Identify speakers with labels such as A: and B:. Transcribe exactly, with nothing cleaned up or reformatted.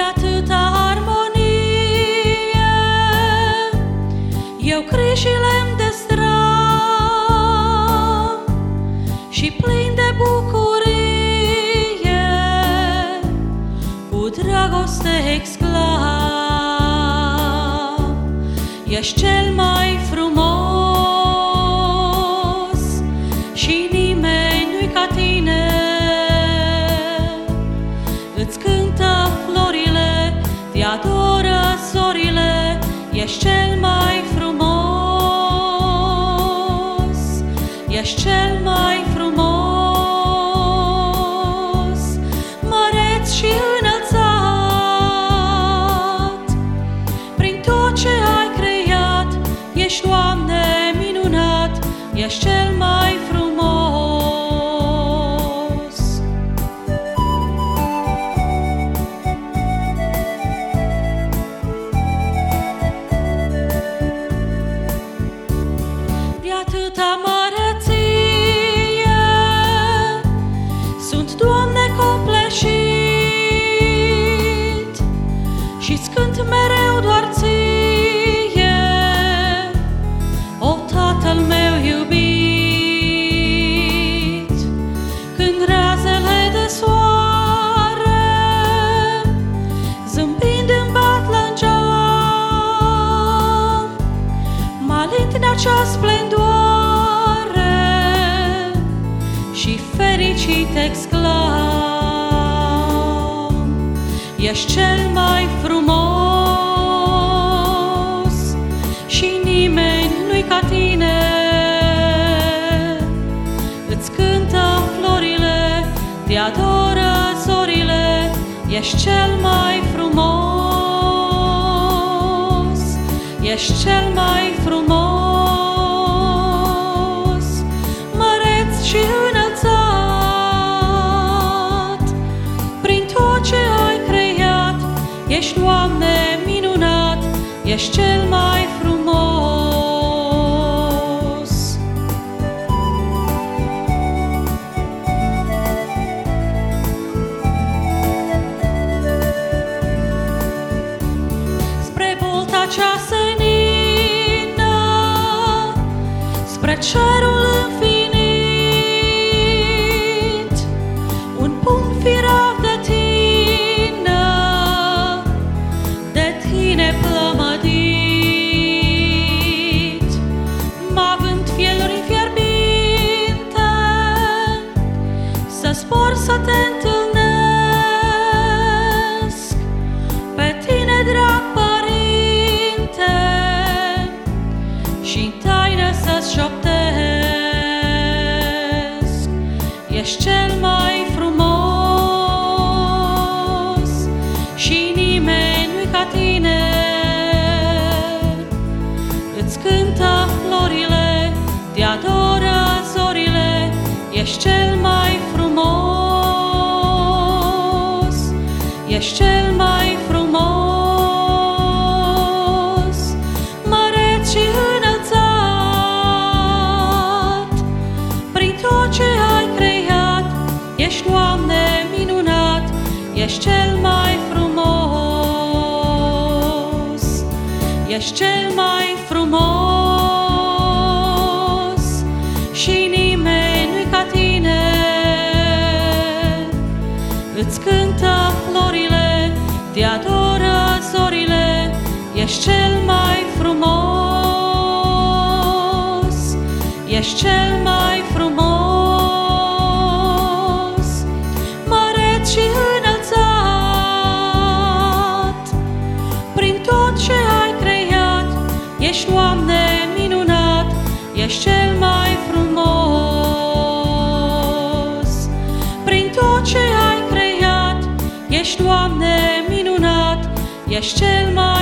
A: atâta armonie, eu crișile-mi destram și plin de bucurie, cu dragoste exclam: ești cel mai frumos și nimeni nu-i ca tine. Îți cântă florile, te adoră zorile, ești cel mai frumos, ești cel mai frumos, măreț și înălțat prin tot ce ai creat. Ești, Doamne, minunat, ești cel mai frumos. De atâta măreție sunt, Doamne, copleșit și-ți cânt mereu doar ție, o Tatăl meu iubit. Când razele de soare zâmbind îmi bat la geam, mă alint în acea splendoare și fericit exclam: ești cel mai frumos și nimeni nu-i ca tine. Îți cântă florile, te adoră zorile, ești cel mai frumos, ești cel mai frumos, măreț și înălțat prin tot ce ai creat. Ești, Doamne, minunat, ești cel mai frumos. Spre bolta cea senină, spre cerul infinit, un punct firav de tine, de tine plămădit, mă având fieluri fierbinte, să spor să te întâlnesc, pe tine, drag Părinte, și-n taină să-ți șoptesc: ești cel mai frumos și nimeni nu-i ca tine. Îți cântă florile, te adoră zorile, ești cel mai frumos, ești cel mai frumos, măreț și înălțat prin tot ce ai creat. Ești, Doamne, minunat, ești cel mai frumos, ești cel mai frumos și nimeni nu-i ca tine. Îți cântă florile, te adoră zorile, ești cel mai frumos, ești cel mai frumos, măreț și înălțat prin tot ce ai creat. Ești, Doamne, minunat, ești cel mai frumos prin tot ce ai creat. Ești, Doamne, minunat, ești cel mai